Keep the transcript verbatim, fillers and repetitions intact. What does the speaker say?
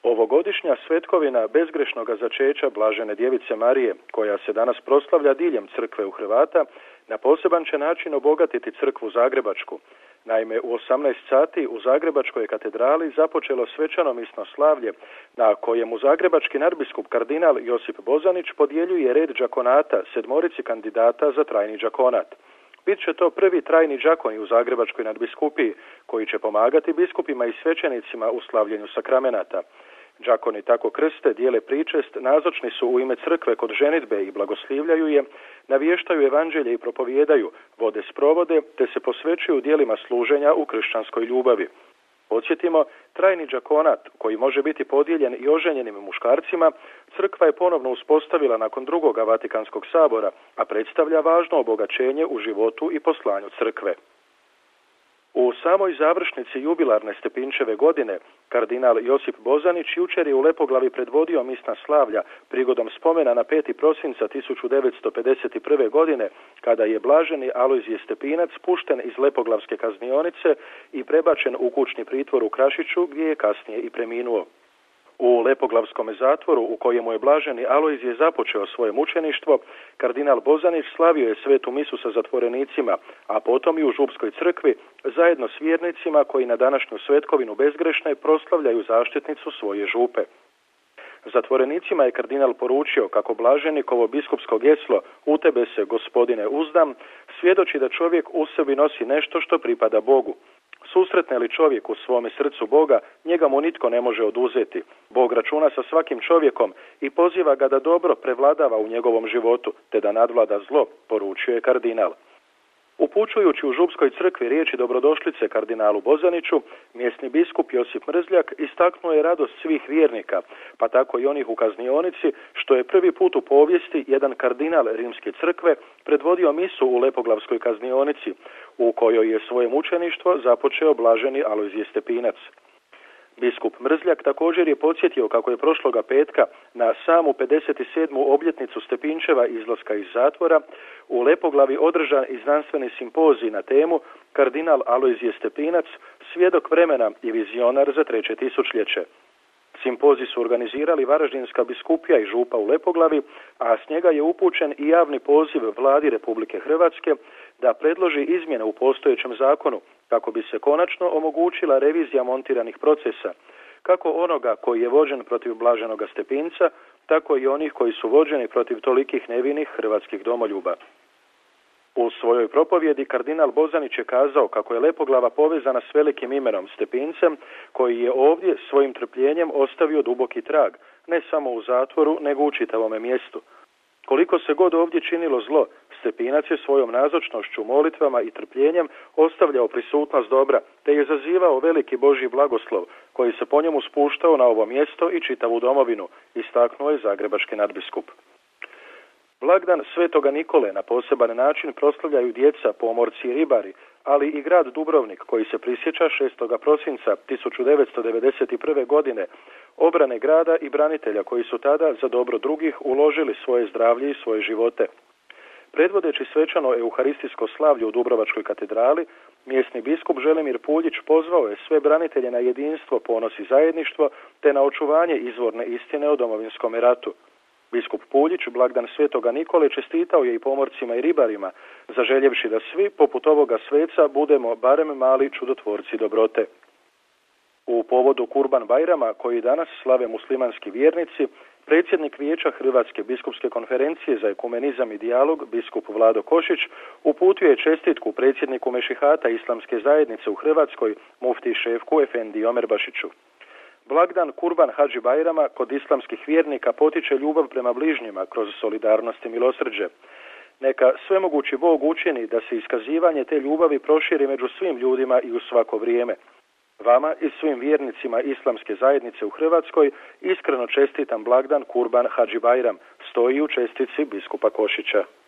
Ovogodišnja svetkovina bezgrešnoga začeća Blažene djevice Marije, koja se danas proslavlja diljem crkve u Hrvata, na poseban će način obogatiti crkvu Zagrebačku. Naime, u osamnaest sati u Zagrebačkoj katedrali započelo svečano misno slavlje, na kojemu zagrebački nadbiskup kardinal Josip Bozanić podjeljuje red đakonata sedmorici kandidata za trajni đakonat. Bit će to prvi trajni đakoni u Zagrebačkoj nadbiskupiji, koji će pomagati biskupima i svećenicima u slavljenju sakramenata. Đakoni tako krste, dijele pričest, nazočni su u ime crkve kod ženidbe i blagoslivljaju je, navještaju evanđelje i propovijedaju, vode sprovode, te se posvećuju dijelima služenja u kršćanskoj ljubavi. Podsjetimo, trajni đakonat, koji može biti podijeljen i oženjenim muškarcima, crkva je ponovno uspostavila nakon drugoga Vatikanskog sabora, a predstavlja važno obogaćenje u životu i poslanju crkve. U samoj završnici jubilarne Stepinčeve godine, kardinal Josip Bozanić jučer je u Lepoglavi predvodio misna slavlja prigodom spomena na peti prosinca tisuću devetsto pedeset prve. godine, kada je blaženi Alojzije Stepinac pušten iz Lepoglavske kaznionice i prebačen u kućni pritvor u Krašiću, gdje je kasnije i preminuo. U Lepoglavskom zatvoru, u kojemu je blaženi Alojzije započeo svoje mučeništvo, kardinal Bozanić slavio je svetu misu sa zatvorenicima, a potom i u Župskoj crkvi, zajedno s vjernicima koji na današnju svetkovinu bezgrešne proslavljaju zaštitnicu svoje župe. Zatvorenicima je kardinal poručio kako blaženikovo biskupsko geslo "U tebe se, Gospodine, uzdam" svjedoči da čovjek u sebi nosi nešto što pripada Bogu. Susretne li čovjek u svome srcu Boga, njega mu nitko ne može oduzeti. Bog računa sa svakim čovjekom i poziva ga da dobro prevladava u njegovom životu, te da nadvlada zlo, poručio je kardinal. Upućujući u Župskoj crkvi riječi dobrodošlice kardinalu Bozaniću, mjesni biskup Josip Mrzljak istaknuo je radost svih vjernika, pa tako i onih u kaznionici, što je prvi put u povijesti jedan kardinal Rimske crkve predvodio misu u Lepoglavskoj kaznionici, u kojoj je svoje mučeništvo započeo blaženi Alojzije Stepinac. Biskup Mrzljak također je podsjetio kako je prošloga petka na samu pedeset sedmu obljetnicu Stepinčeva izlaska iz zatvora u Lepoglavi održan i znanstveni simpozij na temu Kardinal Alojzije Stepinac, svjedok vremena i vizionar za treće tisućljeće. Simpozij su organizirali Varaždinska biskupija i župa u Lepoglavi, a s njega je upućen i javni poziv Vladi Republike Hrvatske da predloži izmjene u postojećem zakonu kako bi se konačno omogućila revizija montiranih procesa, kako onoga koji je vođen protiv blaženoga Stepinca, tako i onih koji su vođeni protiv tolikih nevinih hrvatskih domoljuba. U svojoj propovjedi kardinal Bozanić je kazao kako je Lepoglava povezana s velikim imenom Stepincem, koji je ovdje svojim trpljenjem ostavio duboki trag, ne samo u zatvoru, nego u čitavome mjestu. Koliko se god ovdje činilo zlo, Stepinac je svojom nazočnošću, molitvama i trpljenjem ostavljao prisutnost dobra, te je zazivao veliki Božji blagoslov, koji se po njemu spuštao na ovo mjesto i čitavu domovinu, istaknuo je zagrebački nadbiskup. Blagdan Svetoga Nikole na poseban način proslavljaju djeca, pomorci i ribari, ali i grad Dubrovnik, koji se prisjeća šestog prosinca tisuću devetsto devedeset prve. godine, obrane grada i branitelja koji su tada za dobro drugih uložili svoje zdravlje i svoje živote. Predvodeći svečano euharistijsko slavlje u Dubrovačkoj katedrali, mjesni biskup Želimir Puljić pozvao je sve branitelje na jedinstvo, ponos i zajedništvo, te na očuvanje izvorne istine o Domovinskom ratu. Biskup Puljić blagdan Svetoga Nikole čestitao je i pomorcima i ribarima, zaželjevši da svi, poput ovoga sveca, budemo barem mali čudotvorci dobrote. U povodu Kurban Bajrama, koji danas slave muslimanski vjernici, predsjednik Vijeća Hrvatske biskupske konferencije za ekumenizam i dijalog, biskup Vlado Košić, uputio je čestitku predsjedniku Mešihata Islamske zajednice u Hrvatskoj, mufti Šefku Efendi Omerbašiću. Blagdan Kurban Hadži Bajrama kod islamskih vjernika potiče ljubav prema bližnjima kroz solidarnost i milosrđe. Neka svemogući Bog učini da se iskazivanje te ljubavi proširi među svim ljudima i u svako vrijeme. Vama i svim vjernicima Islamske zajednice u Hrvatskoj iskreno čestitam blagdan Kurban Hadži Bajram, stoji u čestici biskupa Košića.